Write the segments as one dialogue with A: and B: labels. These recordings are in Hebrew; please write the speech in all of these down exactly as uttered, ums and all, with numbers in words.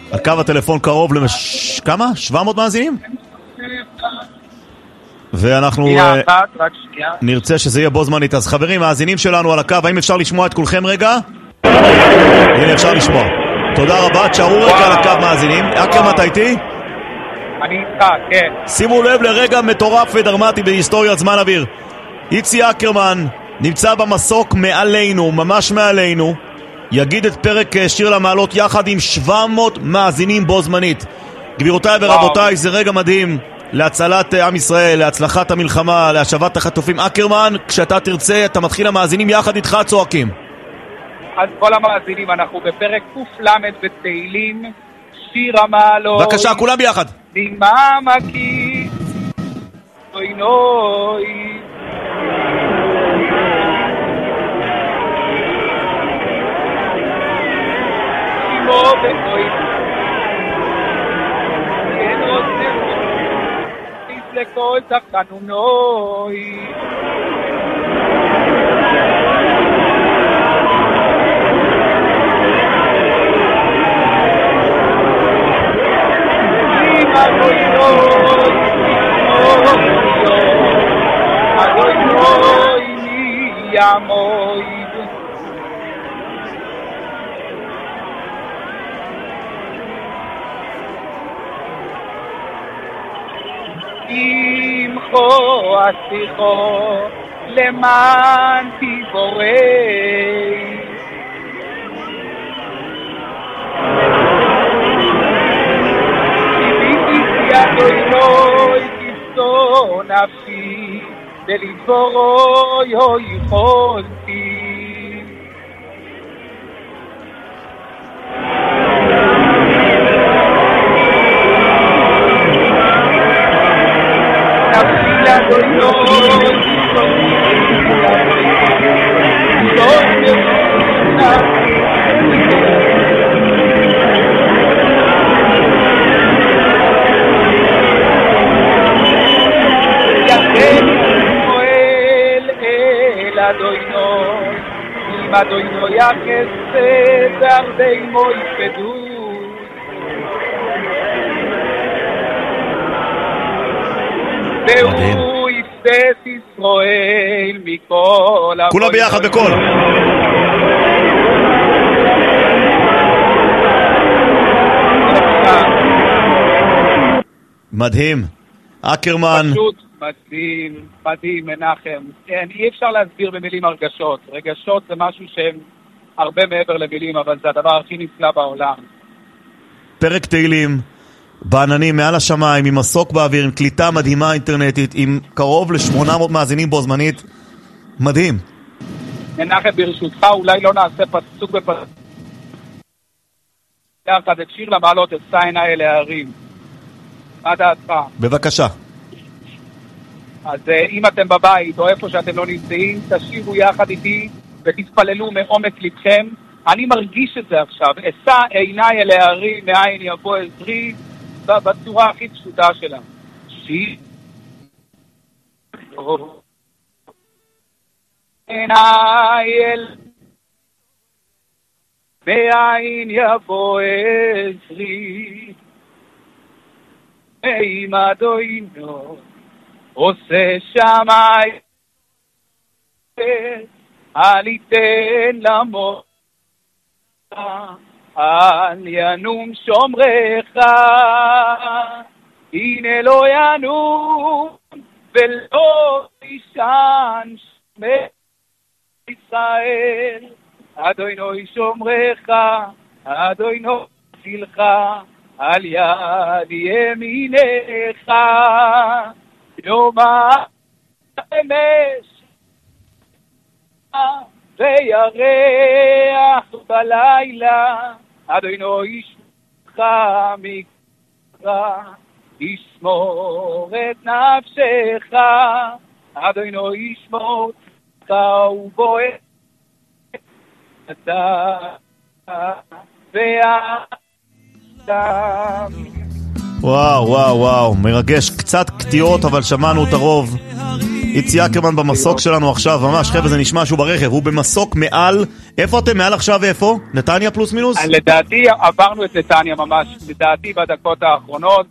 A: על קו הטלפון קרוב למש... כמה? שבע מאות מאזינים? ואנחנו uh, נרצה שזה יהיה בו זמנית. אז חברים, מאזינים שלנו על הקו, האם אפשר לשמוע את כולכם רגע? הנה, אפשר לשמוע. תודה רבה, תשארו רגע על הקו מאזינים. אקרמן, אתה איתי?
B: אני איתך, כן.
A: שימו לב לרגע מטורף ודרמטי בהיסטוריית זמן אוויר. איצי אקרמן נמצא במסוק מעלינו, ממש מעלינו, יגיד את פרק שיר למעלות יחד עם שבע מאות מאזינים בו זמנית. גבירותיי ורבותיי, זה רגע מדהים להצלת עם ישראל, להצלחת המלחמה, להשבת החטופים. אקרמן, כשאתה תרצה, אתה מתחיל המאזינים יחד איתך צועקים.
B: אז כל המאזינים, אנחנו בפרק קופלמד בתהילים, שיר המעלות.
A: בבקשה, כולם ביחד.
B: דממקי, נוי נוי. שימו ונוי. כן רוצה, לכל תחנו נוי. אדוי נוי, אדוי נוי, מי ימויד. ימחו השיחו למען תיבורי. אדוי נוי תפתו נפשי ולדבורוי הו יכולתי. נפשי לאדוי נוי תפתו נפשי אדוי נוי, אם אדוי נוי החסד הרבה מוי פדות. והוא יפסס ישראל מכל...
A: כולם ביחד בכל. מדהים. אקרמן.
B: פשוט מדהים, מדהים, מנחם. כן, אי אפשר להסביר במילים הרגשות. רגשות זה משהו שהם הרבה מעבר למילים, אבל זה הדבר הכי נפלא בעולם.
A: פרק תהילים, בעננים, מעל השמיים, עם מסוק באוויר, עם קליטה מדהימה אינטרנטית, עם קרוב ל-שמונה מאות מאזינים בו זמנית. מדהים.
B: מנחם, ברשותך, אולי לא נעשה פסוק בפסוק. יחד את שיר למעלות, את סיין האלה הערים. מה דעתך?
A: בבקשה.
B: אז אם אתם בבית או איפה שאתם לא נמצאים, תשירו יחד איתי ותתפללו מעומק לבכם. אני מרגיש את זה עכשיו. אשא עיניי אל ההרים, מאין יבוא עזרי, בצורה הכי פשוטה שלה. שיר עיניי אל מאין יבוא עזרי, אם אדוני עושה שמיים, אל ייתן למות, אל ינום שומרך, הנה לא ינום ולא תישן שמך ישראל. אדוני שומרך, אדוני צילך, על יד ימינך, יום האמש וירח בלילה, אדוני ישמך מקרא, ישמור את נפשך, אדוני ישמור אותך ובועט אתה והאדם.
A: וואו וואו וואו, מרגש. קצת קטיעות אבל שמענו את הרוב. איצי אקרמן במסוק שלנו עכשיו, ממש חבר'ה, זה נשמע שהוא ברכב, הוא במסוק מעל, איפה אתם מעל עכשיו ואיפה? נתניה פלוס מינוס?
B: לדעתי עברנו את נתניה ממש, לדעתי בדקות האחרונות,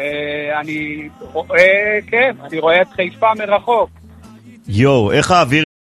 B: אני רואה, כן, אני רואה את חיפה מרחוק.
A: יו, איך האוויר